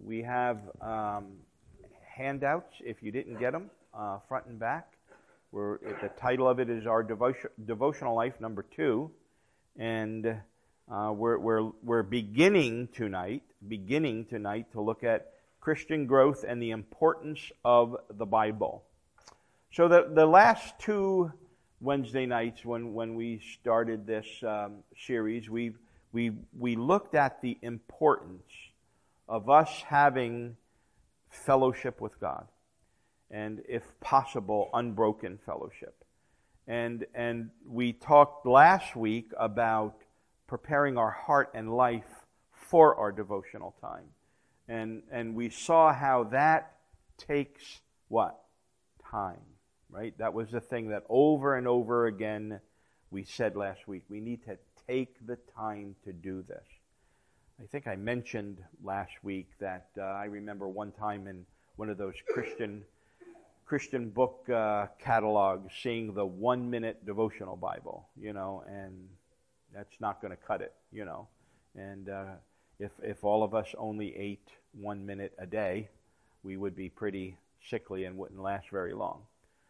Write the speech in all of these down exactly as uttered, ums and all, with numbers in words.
We have um, handouts, if you didn't get them, uh, front and back. We're, the title of it is our devotion, Devotional Life, number two. And uh, we're, we're, we're beginning tonight, beginning tonight to look at Christian growth and the importance of the Bible. So the, the last two Wednesday nights when, when we started this um, series, we we we looked at the importance of us having fellowship with God, and if possible, unbroken fellowship. And and we talked last week about preparing our heart and life for our devotional time. And and we saw how that takes what? Time, right? That was the thing that over and over again we said last week. We need to take the time to do this. I think I mentioned last week that uh, I remember one time in one of those Christian Christian book uh, catalogs seeing the one-minute devotional Bible, you know, and that's not going to cut it, you know. And uh, if if all of us only ate one minute a day, we would be pretty sickly and wouldn't last very long.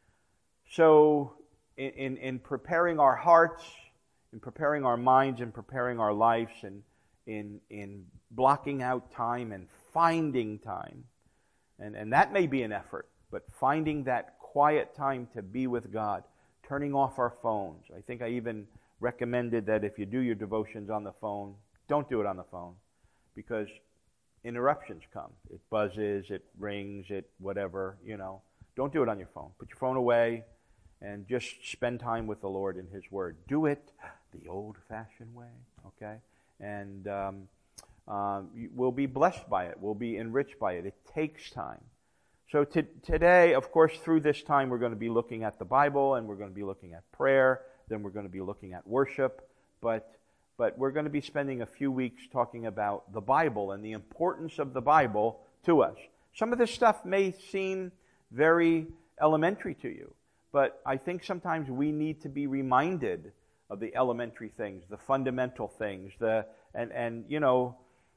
So in, in, in preparing our hearts, in preparing our minds, in preparing our lives, and in in blocking out time and finding time, and, and that may be an effort, but finding that quiet time to be with God, turning off our phones. I think I even recommended that if you do your devotions on the phone, don't do it on the phone, because interruptions come. It buzzes, it rings, it whatever, you know. Don't do it on your phone. Put your phone away and just spend time with the Lord in His Word. Do it the old-fashioned way, okay? And um, um, we'll be blessed by it. We'll be enriched by it. It takes time. So to, today, of course, through this time, we're going to be looking at the Bible, and we're going to be looking at prayer, then we're going to be looking at worship, but but we're going to be spending a few weeks talking about the Bible and the importance of the Bible to us. Some of this stuff may seem very elementary to you, but I think sometimes we need to be reminded of the elementary things, the fundamental things, the and and you know,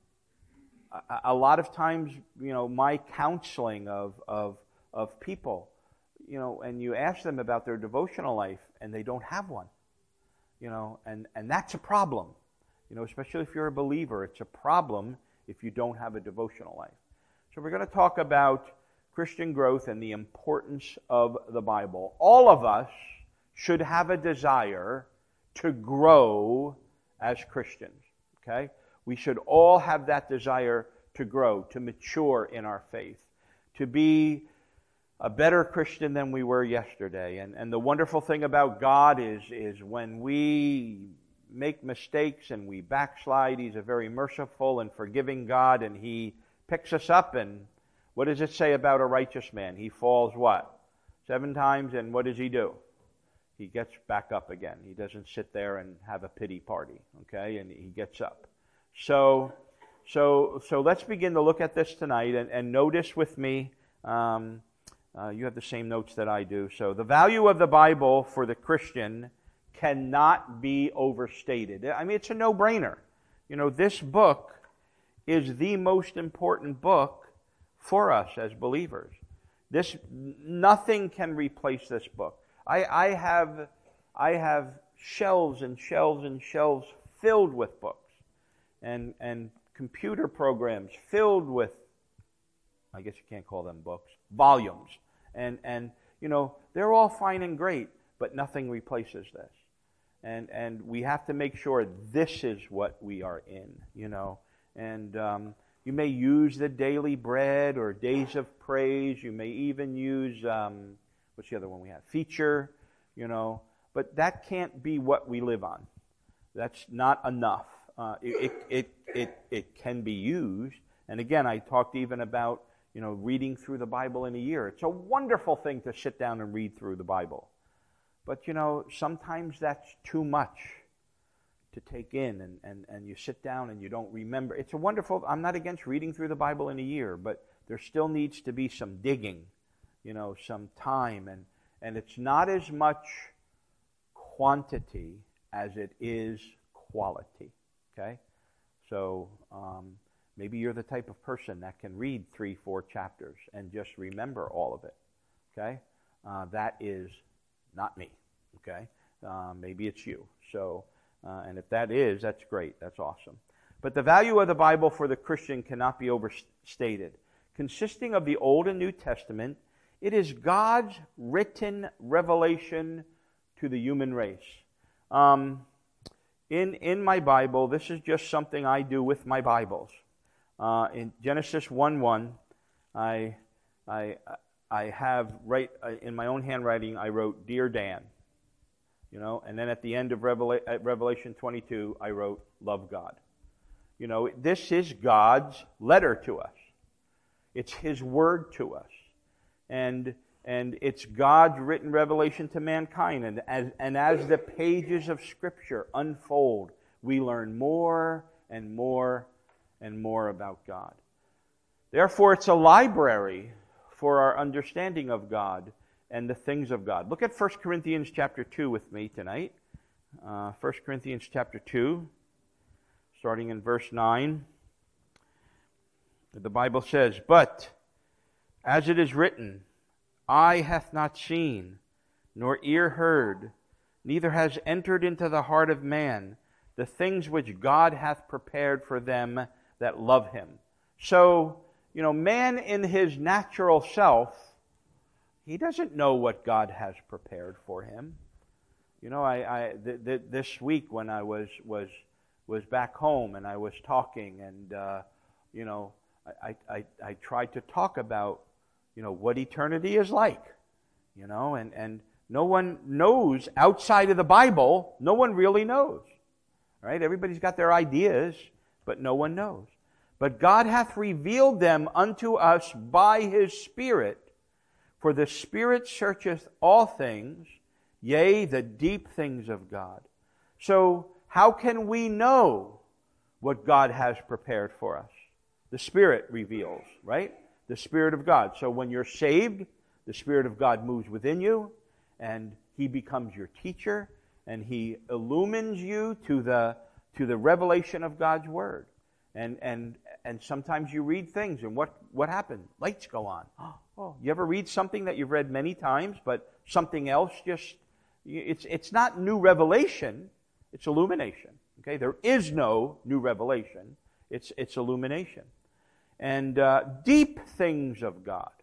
a, a lot of times, you know, my counseling of of of people, you know, and you ask them about their devotional life and they don't have one, you know, and and that's a problem, you know, especially if you're a believer. It's a problem if you don't have a devotional life. So we're going to talk about Christian growth and the importance of the Bible. All of us should have a desire to grow as Christians, okay? We should all have that desire to grow, to mature in our faith, to be a better Christian than we were yesterday. And and the wonderful thing about God is, is when we make mistakes and we backslide, He's a very merciful and forgiving God, and He picks us up. And what does it say about a righteous man? He falls what? Seven times, and what does he do? He gets back up again. He doesn't sit there and have a pity party, okay? And he gets up. So, so, so let's begin to look at this tonight, and, and notice with me. Um, uh, you have the same notes that I do. So, the value of the Bible for the Christian cannot be overstated. I mean, it's a no-brainer. You know, this book is the most important book for us as believers. This nothing can replace this book. I, I have I have shelves and shelves and shelves filled with books, and and computer programs filled with, I guess you can't call them books, volumes, and and you know, they're all fine and great, but nothing replaces this, and and we have to make sure this is what we are in, you know, and um, you may use the Daily Bread or Days of Praise. You may even use um, what's the other one we have? Feature, you know, but that can't be what we live on. That's not enough. Uh, it, it, it, it, it can be used. And again, I talked even about, you know, reading through the Bible in a year. It's a wonderful thing to sit down and read through the Bible. But, you know, sometimes that's too much to take in, and, and, and you sit down and you don't remember. It's a wonderful, I'm not against reading through the Bible in a year, but there still needs to be some digging, you know, some time, and, and it's not as much quantity as it is quality, okay? So um, Maybe you're the type of person that can read three, four chapters and just remember all of it, okay? Uh, that is not me, okay? Uh, maybe it's you. So, uh, and if that is, that's great. That's awesome. But the value of the Bible for the Christian cannot be overstated. Consisting of the Old and New Testament, it is God's written revelation to the human race. Um, in, in my Bible, this is just something I do with my Bibles. Uh, in Genesis one one, I, I, I have, right in my own handwriting, I wrote, Dear Dan. You know, and then at the end of Revela- at Revelation twenty-two, I wrote, Love God. You know, this is God's letter to us. It's His word to us. And and it's God's written revelation to mankind. And as, and as the pages of Scripture unfold, we learn more and more and more about God. Therefore, it's a library for our understanding of God and the things of God. Look at First Corinthians chapter two with me tonight. Uh, First Corinthians chapter two, starting in verse nine. The Bible says, But, as it is written, Eye hath not seen, nor ear heard, neither has entered into the heart of man the things which God hath prepared for them that love Him. So, you know, man in his natural self, he doesn't know what God has prepared for him. You know, I, I th- th- this week when I was was was back home and I was talking, and uh, you know, I, I I tried to talk about, you know, what eternity is like. You know, and and no one knows outside of the Bible. No one really knows, right? Everybody's got their ideas, but no one knows. But God hath revealed them unto us by His Spirit. For the Spirit searcheth all things, yea, the deep things of God. So, how can we know what God has prepared for us? The Spirit reveals, right? The Spirit of God. So when you're saved, the Spirit of God moves within you, and He becomes your teacher, and He illumines you to the to the revelation of God's Word. And and and sometimes you read things, and what, what happened? Lights go on. Oh, you ever read something that you've read many times, but something else just, it's it's not new revelation, it's illumination. Okay, there is no new revelation, it's it's illumination. And uh, deep things of God.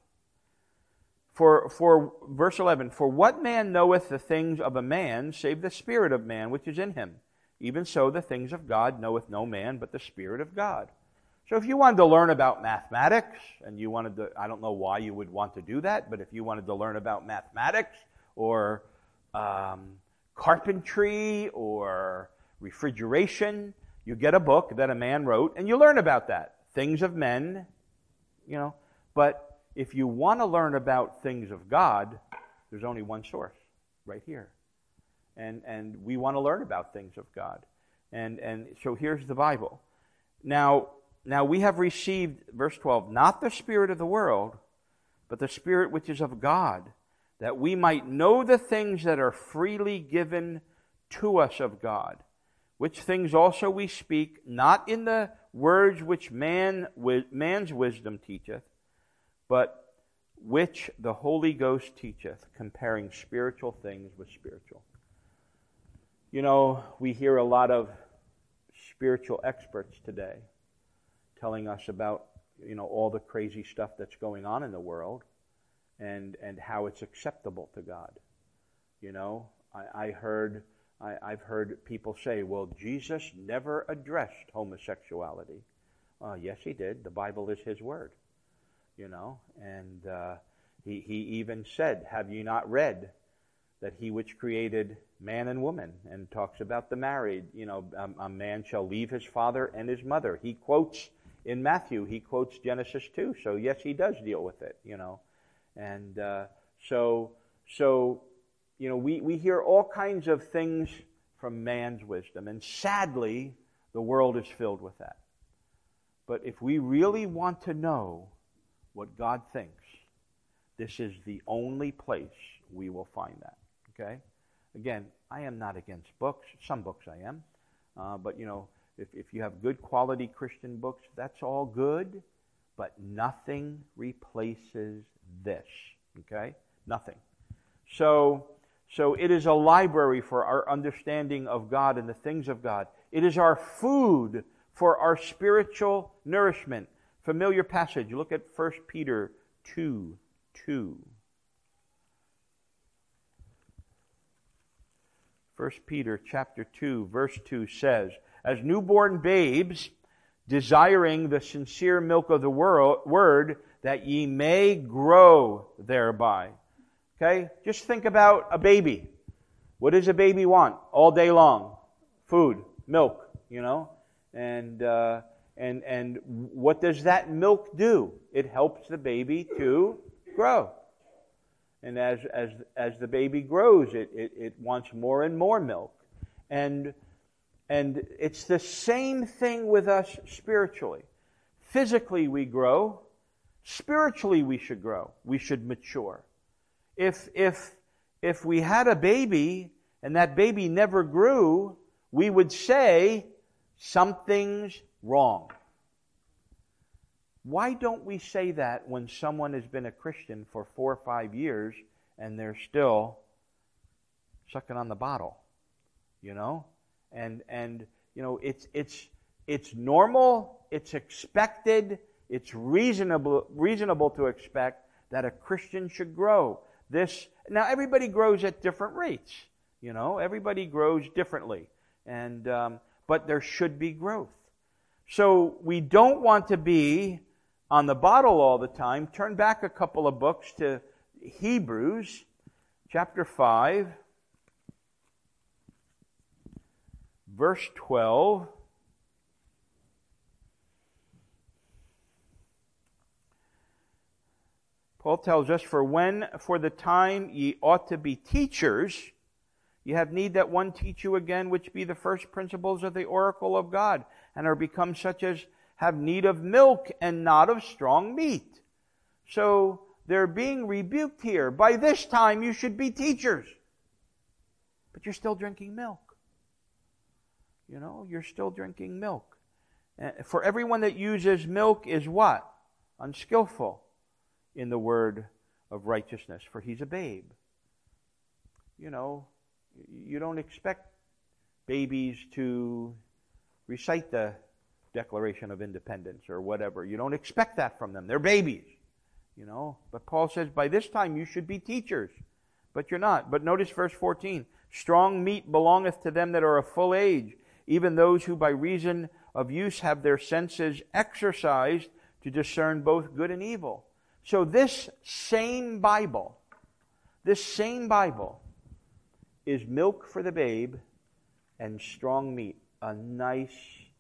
For for verse eleven, For what man knoweth the things of a man, save the spirit of man which is in him? Even so, the things of God knoweth no man but the Spirit of God. So if you wanted to learn about mathematics, and you wanted to, I don't know why you would want to do that, but if you wanted to learn about mathematics, or um, carpentry, or refrigeration, you get a book that a man wrote, and you learn about that. Things of men, you know. But if you want to learn about things of God, there's only one source, right here. And and we want to learn about things of God. And and so here's the Bible. Now, now we have received, verse twelve, not the spirit of the world, but the Spirit which is of God, that we might know the things that are freely given to us of God, which things also we speak, not in the words which man man's wisdom teacheth, but which the Holy Ghost teacheth, comparing spiritual things with spiritual. You know, we hear a lot of spiritual experts today telling us about, you know, all the crazy stuff that's going on in the world, and, and how it's acceptable to God. You know, I, I heard, I, I've heard people say, well, Jesus never addressed homosexuality. Uh, yes, He did. The Bible is His Word, you know, and uh, he, he even said, have you not read that He which created man and woman, and talks about the married, you know, a, a man shall leave his father and his mother. He quotes in Matthew, he quotes Genesis two, so yes, He does deal with it, you know. And uh, so, so, you know, we, we hear all kinds of things from man's wisdom, and sadly, the world is filled with that. But if we really want to know what God thinks, this is the only place we will find that, okay? Again, I am not against books. Some books I am. Uh, but, you know, If, if you have good quality Christian books, that's all good, but nothing replaces this, okay? Nothing. So, so it is a library for our understanding of God and the things of God. It is our food for our spiritual nourishment. Familiar passage. Look at First Peter two two. First Peter chapter two, verse two says, as newborn babes, desiring the sincere milk of the word, that ye may grow thereby. Okay? Just think about a baby. What does a baby want all day long? Food, milk, you know? And uh, and and what does that milk do? It helps the baby to grow. And as as as the baby grows, it, it, it wants more and more milk. And and it's the same thing with us spiritually. Physically we grow. Spiritually we should grow. We should mature. If if if we had a baby and that baby never grew, we would say something's wrong. Why don't we say that when someone has been a Christian for four or five years and they're still sucking on the bottle? You know? And and you know, it's it's it's normal, it's expected, it's reasonable reasonable to expect that a Christian should grow. This now everybody grows at different rates. You know, everybody grows differently. And um, but there should be growth. So we don't want to be on the bottle all the time. Turn back a couple of books to Hebrews chapter five, verse twelve. Paul tells us, for when for the time ye ought to be teachers, ye have need that one teach you again, which be the first principles of the oracle of God, and are become such as have need of milk and not of strong meat. So they're being rebuked here. By this time you should be teachers. But you're still drinking milk. You know, you're still drinking milk. For everyone that uses milk is what? Unskillful in the word of righteousness, for he's a babe. You know, you don't expect babies to recite the Declaration of Independence or whatever. You don't expect that from them. They're babies, you know. But Paul says, by this time you should be teachers. But you're not. But notice verse fourteen. Strong meat belongeth to them that are of full age, even those who by reason of use have their senses exercised to discern both good and evil. So this same Bible, this same Bible is milk for the babe and strong meat, a nice,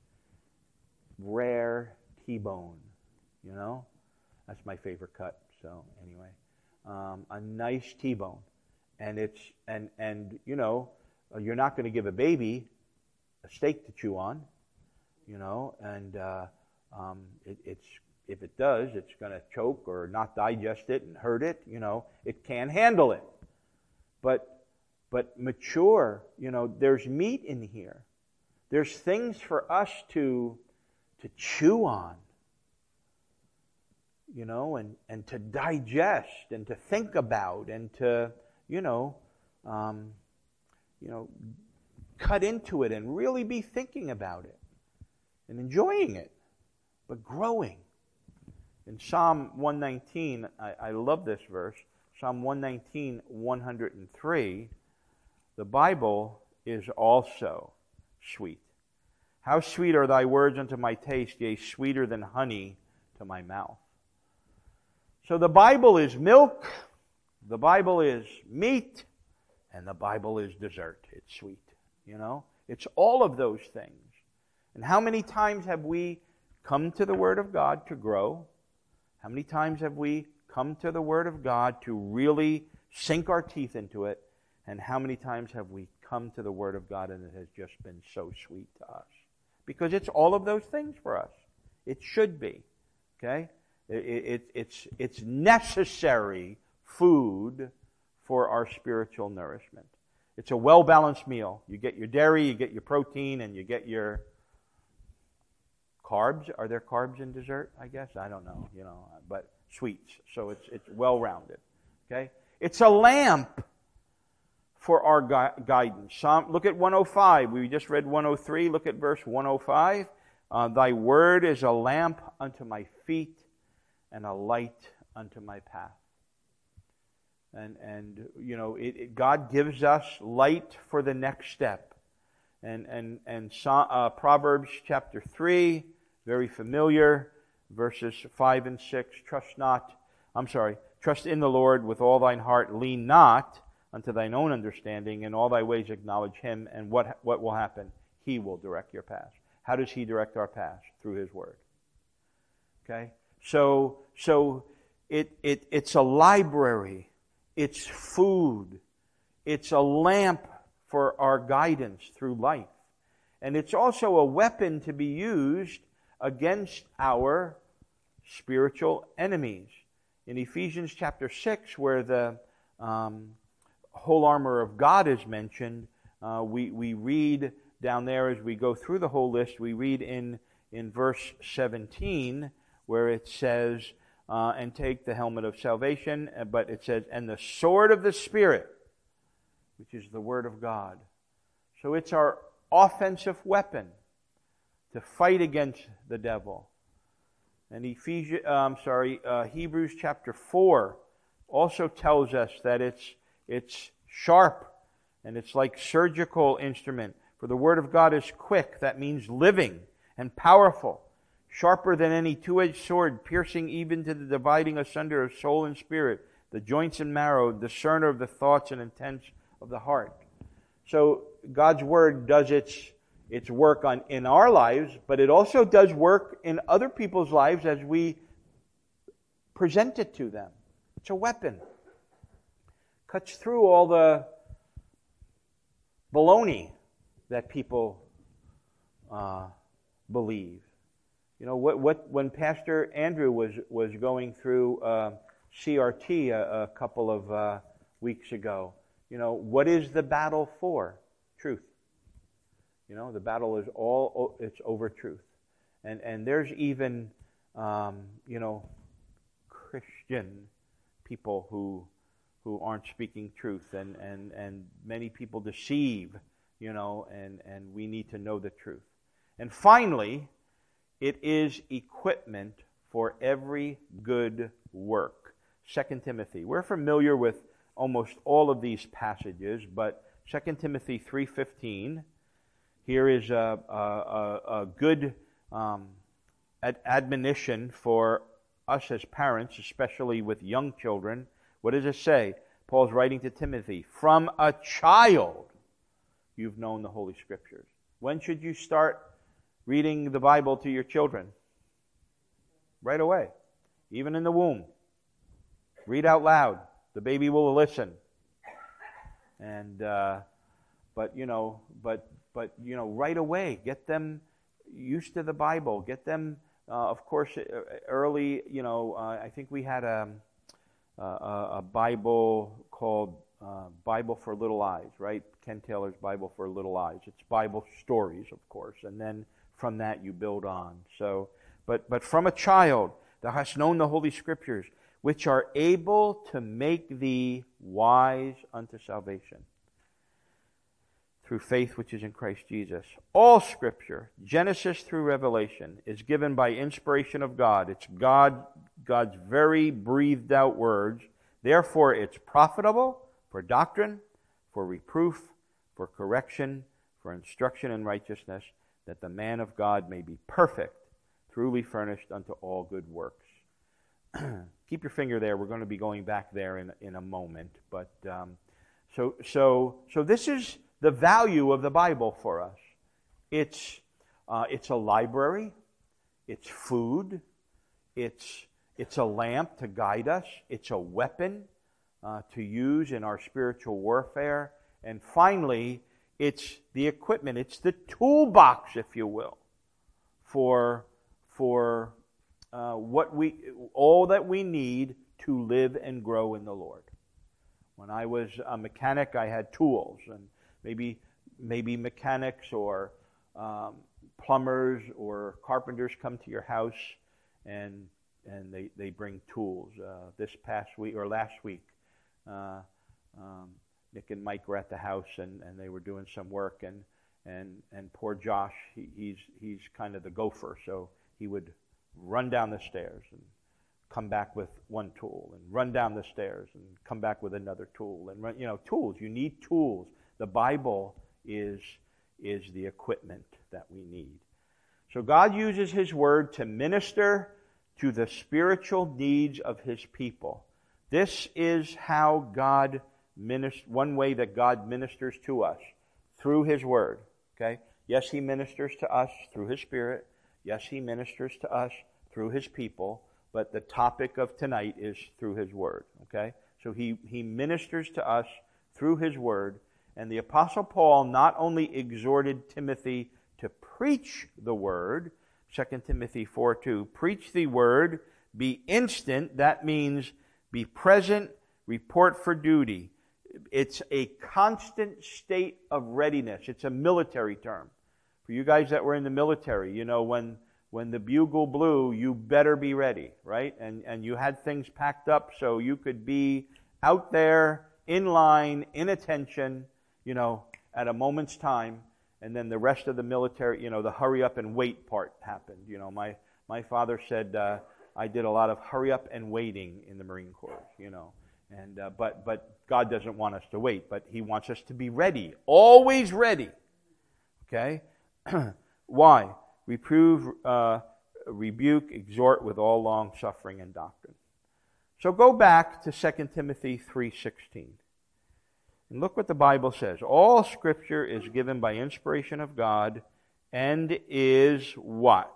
rare T-bone, you know? That's my favorite cut, so anyway. Um, a nice T-bone. And it's, and, and you know, you're not going to give a baby a steak to chew on, you know, and uh, um, it, it's, if it does, it's going to choke or not digest it and hurt it, you know. It can't handle it. But, but mature, you know, there's meat in here. There's things for us to, to chew on, you know, and, and to digest and to think about and to, you know, um, you know, cut into it and really be thinking about it and enjoying it, but growing. In Psalm one nineteen, I, I love this verse, Psalm one nineteen, one hundred three, the Bible is also sweet. How sweet are thy words unto my taste, yea, sweeter than honey to my mouth. So the Bible is milk, the Bible is meat, and the Bible is dessert. It's sweet, you know? It's all of those things. And how many times have we come to the Word of God to grow? How many times have we come to the Word of God to really sink our teeth into it? And how many times have we come to the Word of God and it has just been so sweet to us? Because it's all of those things for us. It should be. Okay? It, it, it's, it's necessary food for our spiritual nourishment. It's a well-balanced meal. You get your dairy, you get your protein, and you get your, carbs. Are there carbs in dessert? I guess I don't know. You know, but sweets. So it's it's well rounded. Okay, it's a lamp for our gui- guidance. Psalm, look at one oh five. We just read one oh three. Look at verse one oh five. Uh, Thy word is a lamp unto my feet and a light unto my path. And, and you know, it, it, God gives us light for the next step. And, and, and so, uh, Proverbs chapter three, very familiar, verses five and six. Trust not, I'm sorry, trust in the Lord with all thine heart. Lean not unto thine own understanding. In all thy ways acknowledge Him. And what, what will happen? He will direct your path. How does He direct our path? Through His Word. Okay? So, so it, it, it's a library. It's food. It's a lamp for our guidance through life. And it's also a weapon to be used against our spiritual enemies. In Ephesians chapter six, where the um, whole armor of God is mentioned, uh, we, we read down there as we go through the whole list, we read in, in verse seventeen, where it says, uh, and take the helmet of salvation, but it says, and the sword of the Spirit, which is the Word of God. So it's our offensive weapon to fight against the devil. And Ephesians, uh, I'm sorry, uh, Hebrews chapter four also tells us that it's it's sharp and it's like surgical instrument. For the Word of God is quick, that means living and powerful, sharper than any two-edged sword, piercing even to the dividing asunder of soul and spirit, the joints and marrow, discerner of the thoughts and intents of the heart. So God's Word does its its work on in our lives, but it also does work in other people's lives as we present it to them. It's a weapon. Cuts through all the baloney that people uh, believe. You know, what, what when Pastor Andrew was, was going through uh, C R T a, a couple of uh, weeks ago, you know, what is the battle for? Truth. You know, the battle is all, it's over truth. And and there's even, um, you know, Christian people who who aren't speaking truth. And, and, and many people deceive, you know, and, and we need to know the truth. And finally, it is equipment for every good work. Second Timothy. We're familiar with almost all of these passages, but Second Timothy three fifteen, here is a, a, a, a good um, ad- admonition for us as parents, especially with young children. What does it say? Paul's writing to Timothy, from a child you've known the Holy Scriptures. When should you start reading the Bible to your children? Right away. Even in the womb. Read out loud. The baby will listen. And, uh, but, you know, but, but, you know, right away, get them used to the Bible. Get them, uh, of course, early, you know, uh, I think we had a, a, a Bible called uh, Bible for Little Eyes, right? Ken Taylor's Bible for Little Eyes. It's Bible stories, of course, and then from that you build on. So, but but from a child thou hast known the Holy Scriptures, which are able to make thee wise unto salvation through faith which is in Christ Jesus. All Scripture, Genesis through Revelation, is given by inspiration of God. It's God, God's very breathed out words. Therefore, it's profitable for doctrine, for reproof, for correction, for instruction in righteousness, that the man of God may be perfect, truly furnished unto all good works. Keep your finger there. We're going to be going back there in in a moment. But um, so so so this is the value of the Bible for us. It's uh, it's a library. It's food. It's it's a lamp to guide us. It's a weapon uh, to use in our spiritual warfare. And finally, it's the equipment. It's the toolbox, if you will, for for uh, what we all that we need to live and grow in the Lord. When I was a mechanic, I had tools, and maybe maybe mechanics or um, plumbers or carpenters come to your house and and they, they bring tools. Uh, this past week or last week, uh, um, Nick and Mike were at the house and, and they were doing some work, and and and poor Josh, he, he's he's kind of the gopher, so he would run down the stairs and come back with one tool, and run down the stairs and come back with another tool, and run, you know, tools. You need tools. The Bible is is the equipment that we need. So God uses His Word to minister to the spiritual needs of His people. This is how God ministers, one way that God ministers to us, through His Word. Okay? Yes, He ministers to us through His Spirit. Yes, He ministers to us through His people. But the topic of tonight is through His Word. Okay? So He, he ministers to us through His Word. And the Apostle Paul not only exhorted Timothy to preach the Word, Second Timothy four two, preach the Word, be instant. That means be present, report for duty. It's a constant state of readiness. It's a military term. For you guys that were in the military, you know, when when the bugle blew, you better be ready, right? And and you had things packed up so you could be out there, in line, in attention, you know, at a moment's time. And then the rest of the military, you know, the hurry up and wait part happened. You know, my, my father said uh, I did a lot of hurry up and waiting in the Marine Corps, you know. And uh, but but God doesn't want us to wait, but He wants us to be ready, always ready. Okay? Why? Reprove, uh, rebuke, exhort with all long suffering and doctrine. So go back to Second Timothy three sixteen. And look what the Bible says. All Scripture is given by inspiration of God and is what?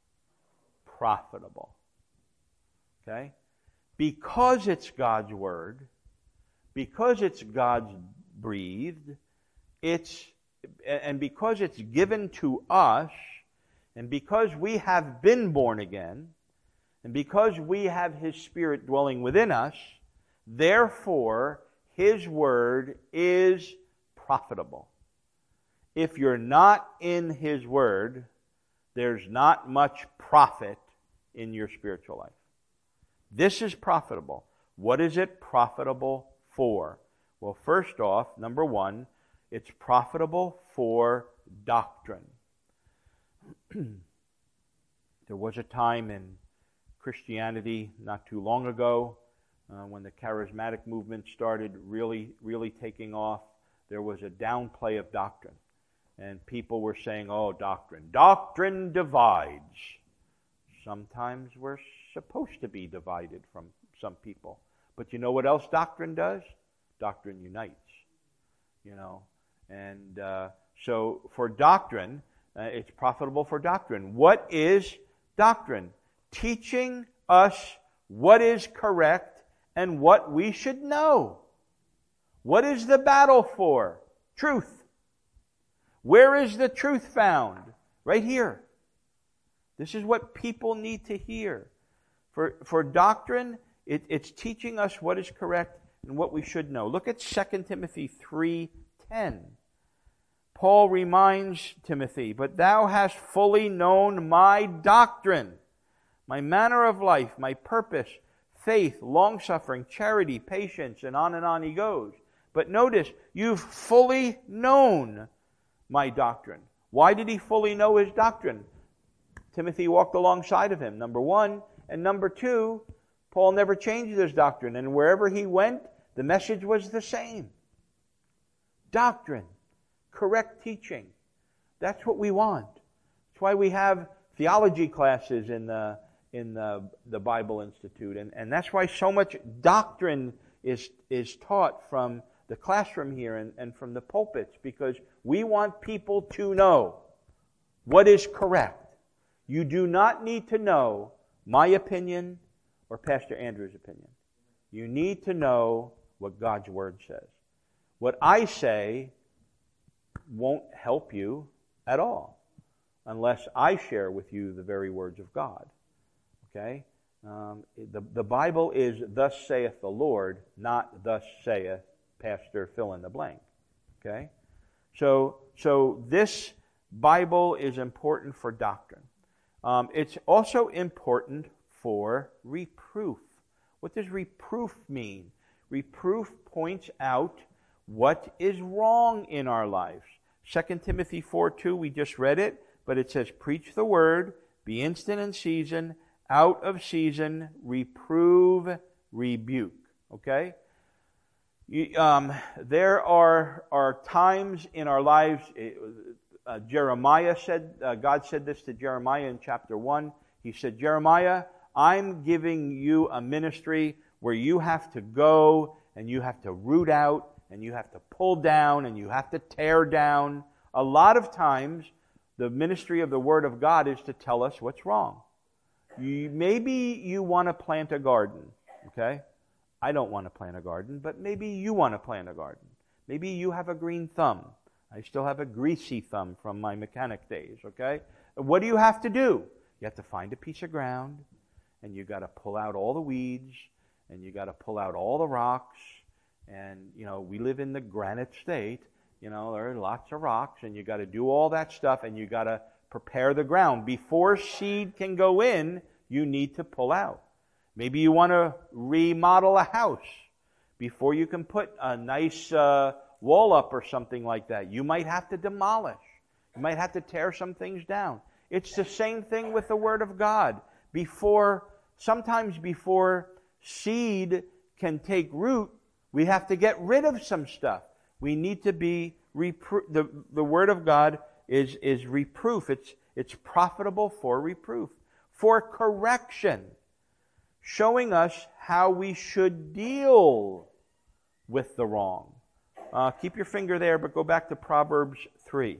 Profitable. Okay? Because it's God's Word, because it's God's breathed, it's and because it's given to us, and because we have been born again, and because we have His Spirit dwelling within us, therefore His Word is profitable. If you're not in His Word, there's not much profit in your spiritual life. This is profitable. What is it profitable for? Well, first off, number one, it's profitable for doctrine. There was a time in Christianity not too long ago uh, when the charismatic movement started really, really taking off. There was a downplay of doctrine. And people were saying, oh, doctrine. Doctrine divides. Sometimes we're supposed to be divided from some people. But you know what else doctrine does? Doctrine unites. You know, and uh, so for doctrine, uh, it's profitable for doctrine. What is doctrine? Teaching us what is correct and what we should know. What is the battle for? Truth. Where is the truth found? Right here. This is what people need to hear. For, for doctrine, it, it's teaching us what is correct and what we should know. Look at Second Timothy three ten. Paul reminds Timothy, but thou hast fully known my doctrine, my manner of life, my purpose, faith, long-suffering, charity, patience, and on and on he goes. But notice, you've fully known my doctrine. Why did he fully know his doctrine? Timothy walked alongside of him, number one. And number two, Paul never changed his doctrine. And wherever he went, the message was the same. Doctrine. Correct teaching. That's what we want. That's why we have theology classes in the in the, the Bible Institute. And, and that's why so much doctrine is is taught from the classroom here and, and from the pulpits, because we want people to know what is correct. You do not need to know my opinion or Pastor Andrew's opinion. You need to know what God's Word says. What I say won't help you at all unless I share with you the very words of God. Okay? Um, the, the Bible is thus saith the Lord, not thus saith Pastor fill in the blank. Okay? So, so this Bible is important for doctrine. Um, it's also important for reproof. What does reproof mean? Reproof points out what is wrong in our lives. Second Timothy four two, we just read it, but it says, preach the word, be instant in season, out of season, reprove, rebuke. Okay? You, um, there are, are times in our lives, uh, Jeremiah said, uh, God said this to Jeremiah in chapter one. He said, Jeremiah, I'm giving you a ministry where you have to go and you have to root out and you have to pull down and you have to tear down. A lot of times, the ministry of the Word of God is to tell us what's wrong. You, maybe you want to plant a garden, okay? I don't want to plant a garden, but maybe you want to plant a garden. Maybe you have a green thumb. I still have a greasy thumb from my mechanic days, okay? What do you have to do? You have to find a piece of ground, and you got to pull out all the weeds, and you got to pull out all the rocks, and, you know, we live in the granite state. You know, there are lots of rocks, and you got to do all that stuff, and you got to prepare the ground. Before seed can go in, you need to pull out. Maybe you want to remodel a house. Before you can put a nice uh, wall up or something like that, you might have to demolish. You might have to tear some things down. It's the same thing with the Word of God. Before, sometimes before seed can take root, we have to get rid of some stuff. We need to be reproof. The, the Word of God is, is reproof. It's, it's profitable for reproof, for correction, showing us how we should deal with the wrong. Uh, keep your finger there, but go back to Proverbs three.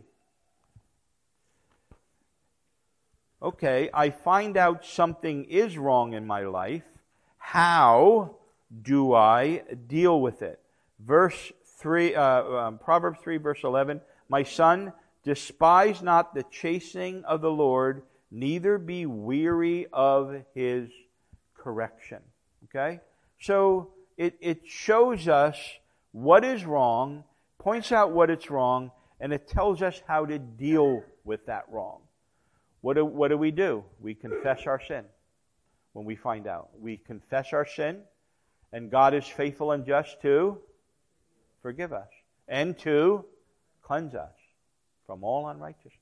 Okay, I find out something is wrong in my life. How do I deal with it? Verse three, uh, um, Proverbs three, verse eleven. My son, despise not the chastening of the Lord, neither be weary of His correction. Okay? So it, it shows us what is wrong, points out what it's wrong, and it tells us how to deal with that wrong. What do, what do we do? We confess our sin when we find out. We confess our sin, and God is faithful and just to forgive us and to cleanse us from all unrighteousness.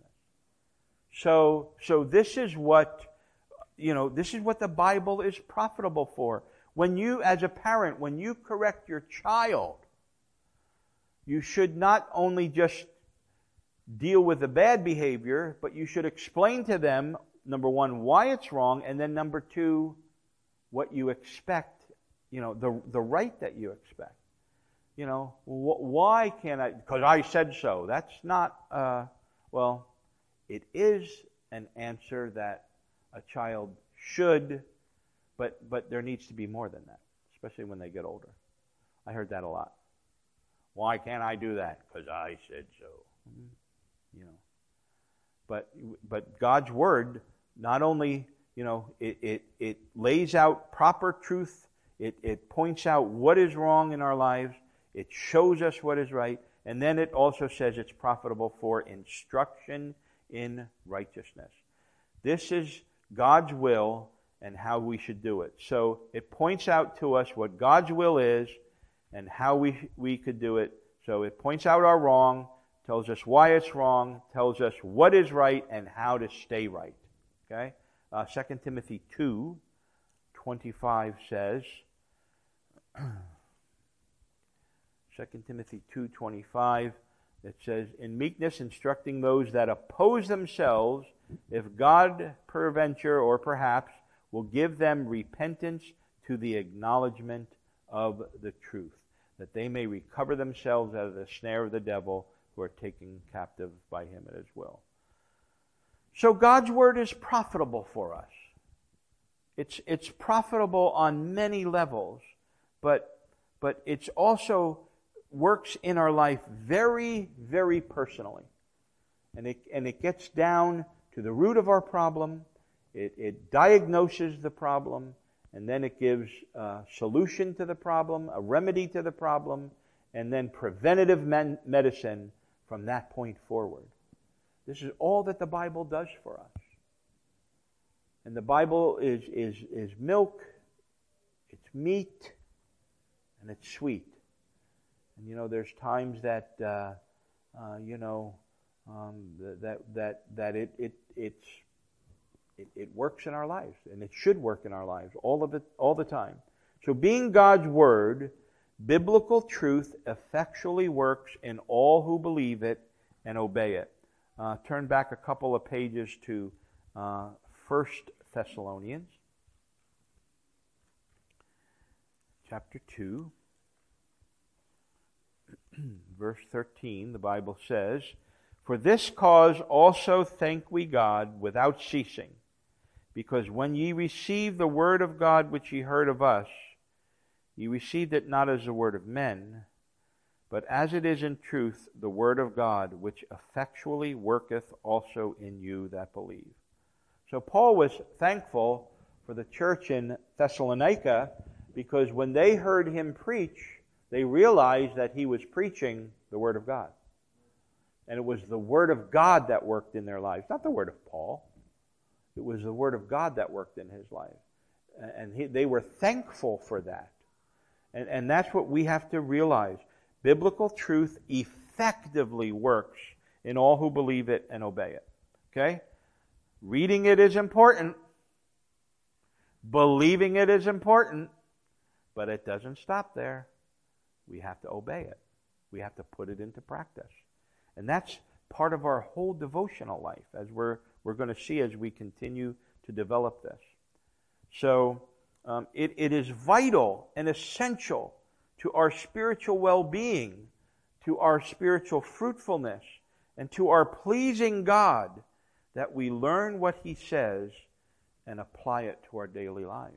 So, so this is what, you know, this is what the Bible is profitable for. When you, as a parent, when you correct your child, you should not only just deal with the bad behavior, but you should explain to them, number one, why it's wrong, and then number two, what you expect, you know, the the right that you expect. You know, wh- why can't I? Because I said so. That's not, uh, well, it is an answer that a child should, but but there needs to be more than that, especially when they get older. I heard that a lot. Why can't I do that? Because I said so. Mm-hmm. You know, but but God's Word not only, you know, it it, it lays out proper truth. It it points out what is wrong in our lives. It shows us what is right, and then it also says it's profitable for instruction in righteousness. This is God's will and how we should do it. So it points out to us what God's will is and how we we could do it. So it points out our wrong, tells us why it's wrong, tells us what is right and how to stay right. Okay? Uh, Second Timothy two twenty-five says, Second Timothy two twenty-five, it says, in meekness instructing those that oppose themselves, if God peradventure or perhaps will give them repentance to the acknowledgement of the truth, that they may recover themselves out of the snare of the devil, who are taken captive by him at his will. So God's Word is profitable for us. It's it's profitable on many levels, but but it's also works in our life very, very personally. And it and it gets down to the root of our problem. It, it diagnoses the problem, and then it gives a solution to the problem, a remedy to the problem, and then preventative men- medicine from that point forward. This is all that the Bible does for us. And the Bible is, is, is milk, it's meat, and it's sweet. And you know, there's times that, uh, uh, you know, um, that that that it it it's it, it works in our lives, and it should work in our lives all of it all the time. So, being God's Word, biblical truth effectually works in all who believe it and obey it. Uh, turn back a couple of pages to uh, First Thessalonians, chapter two, verse thirteen. The Bible says, "For this cause also thank we God without ceasing, because when ye received the word of God which ye heard of us, ye received it not as the word of men, but as it is in truth the word of God, which effectually worketh also in you that believe." So Paul was thankful for the church in Thessalonica, because when they heard him preach, they realized that he was preaching the word of God. And it was the word of God that worked in their lives, not the word of Paul. It was the word of God that worked in his life. And he, they were thankful for that. And, and that's what we have to realize. Biblical truth effectively works in all who believe it and obey it. Okay? Reading it is important. Believing it is important. But it doesn't stop there. We have to obey it. We have to put it into practice. And that's part of our whole devotional life, as we're we're going to see as we continue to develop this. So um, it, it is vital and essential to our spiritual well-being, to our spiritual fruitfulness, and to our pleasing God that we learn what He says and apply it to our daily lives.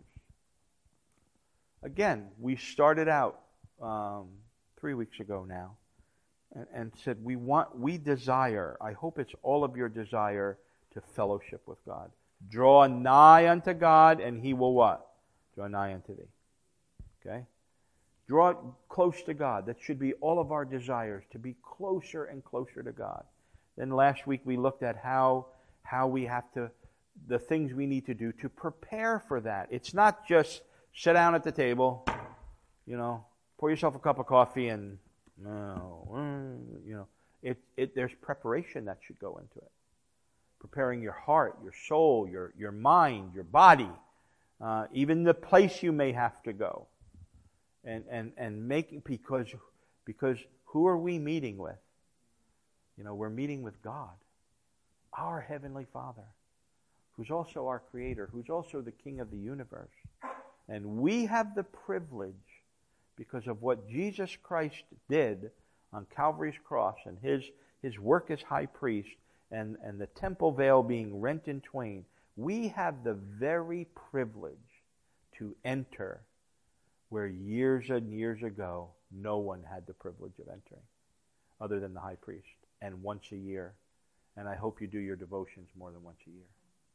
Again, we started out um, three weeks ago now and, and said we want, we desire, I hope it's all of your desire, to fellowship with God. Draw nigh unto God, and He will what? Draw nigh unto thee. Okay? Draw close to God. That should be all of our desires, to be closer and closer to God. Then last week we looked at how how we have to, the things we need to do to prepare for that. It's not just sit down at the table, you know, pour yourself a cup of coffee and, no, you know, it, it, there's preparation that should go into it. Preparing your heart, your soul, your, your mind, your body, uh, even the place you may have to go. And, and, and making, because, because who are we meeting with? You know, we're meeting with God, our Heavenly Father, who's also our Creator, who's also the King of the universe. And we have the privilege, because of what Jesus Christ did on Calvary's cross and His, his work as high priest, and, and the temple veil being rent in twain, we have the very privilege to enter where years and years ago no one had the privilege of entering, other than the high priest, and once a year. And I hope you do your devotions more than once a year.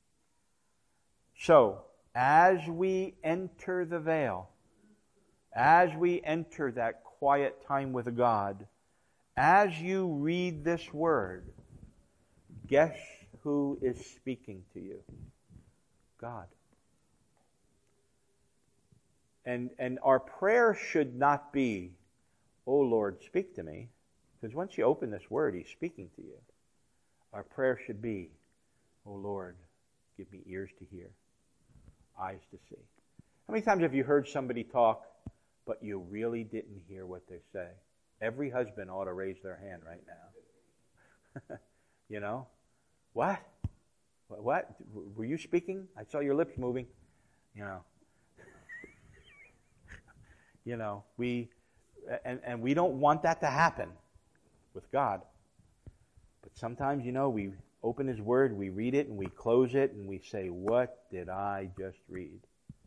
So, as we enter the veil, as we enter that quiet time with God, as you read this word, guess who is speaking to you? God. And, and our prayer should not be, "Oh Lord, speak to me," because once you open this word, He's speaking to you. Our prayer should be, "Oh Lord, give me ears to hear, eyes to see." How many times have you heard somebody talk, but you really didn't hear what they say? Every husband ought to raise their hand right now. You know? What? What? Were you speaking? I saw your lips moving. You know. You know, we, and, and we don't want that to happen with God. But sometimes, you know, we open His Word, we read it, and we close it, and we say, "What did I just read?"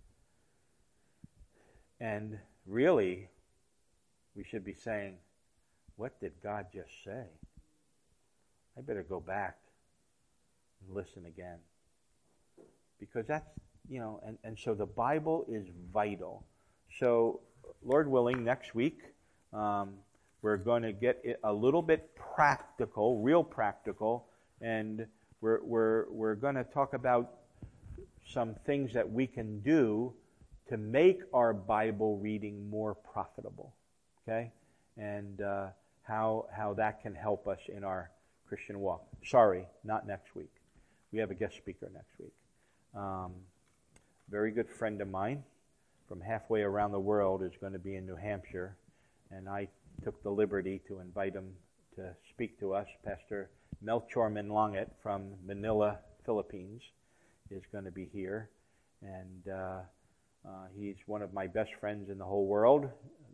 And really, we should be saying, "What did God just say? I better go back and listen again." Because that's, you know, and, and so the Bible is vital. So, Lord willing, next week, um, we're going to get a little bit practical, real practical, And we're, we're, we're going to talk about some things that we can do to make our Bible reading more profitable, okay? And uh, how, how that can help us in our Christian walk. Sorry, not next week. We have a guest speaker next week. Um, very good friend of mine from halfway around the world is going to be in New Hampshire, and I took the liberty to invite him to speak to us. Pastor Melchor Manlonget from Manila, Philippines, is going to be here, and uh, uh, he's one of my best friends in the whole world,